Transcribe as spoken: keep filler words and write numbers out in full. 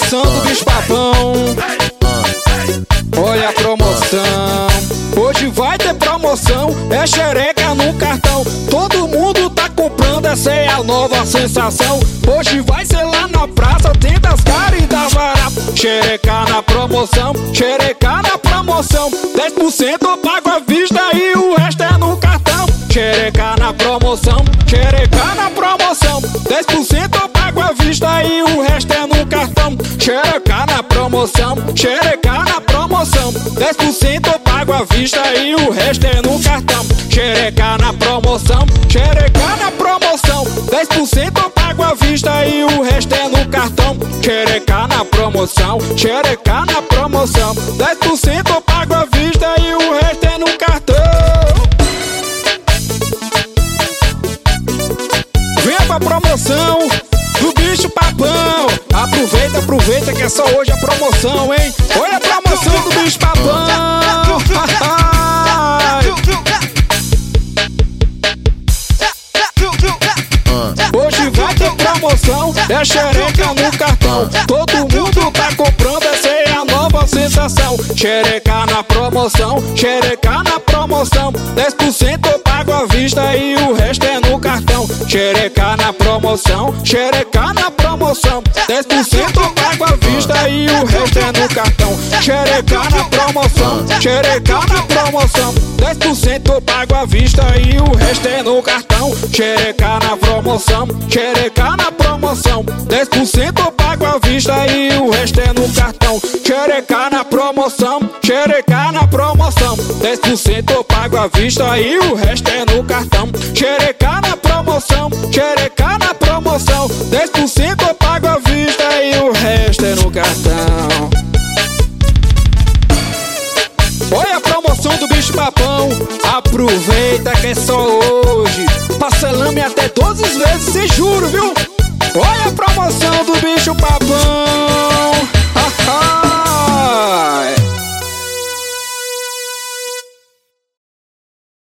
promoção do bicho papão. Olha a promoção. Hoje vai ter promoção, é xereca no cartão. Todo mundo tá comprando, essa é a nova sensação. Hoje vai ser lá na praça, tem das caras e das baratas. Xereca na promoção, xereca na promoção. dez por cento eu pago à vista e o resto é no cartão. Xereca na promoção, xereca na promoção. dez por cento eu pago à vista e o resto é no cartão. Xereca na promoção, xereca na promoção. dez por cento eu pago à vista e o resto é no cartão. Xereca na promoção, xereca na promoção. dez por cento eu pago à vista e o resto é no cartão. Xereca na promoção, xereca na promoção. dez por cento eu pago à vista e o resto é no cartão. Vem pra promoção do bicho papão. Aproveita, aproveita que é só hoje a promoção, hein? Olha a promoção do bicho papão. Hoje vai ter promoção, é xereca no cartão. Todo mundo tá comprando, essa é a nova sensação. Xereca na promoção, xereca na promoção. dez por cento eu pago à vista e o resto é no cartão. Xereca na promoção, xereca na promoção. dez por cento eu pago à vista e o resto é no cartão. Xereca na promoção, xereca na promoção. dez por cento eu pago à vista e o resto é no cartão. Xereca na promoção, xereca na promoção. dez por cento eu pago à vista e o resto é no cartão. Xereca na promoção, xereca na promoção. dez por cento eu pago à vista e o resto é no cartão. Xereca na promoção, xereca na promoção. dez por cento eu pago à vista e o resto é no cartão. Olha a promoção do bicho papão. Aproveita que é só hoje. Parcelame até doze vezes sem juros, viu? Olha a promoção do bicho papão.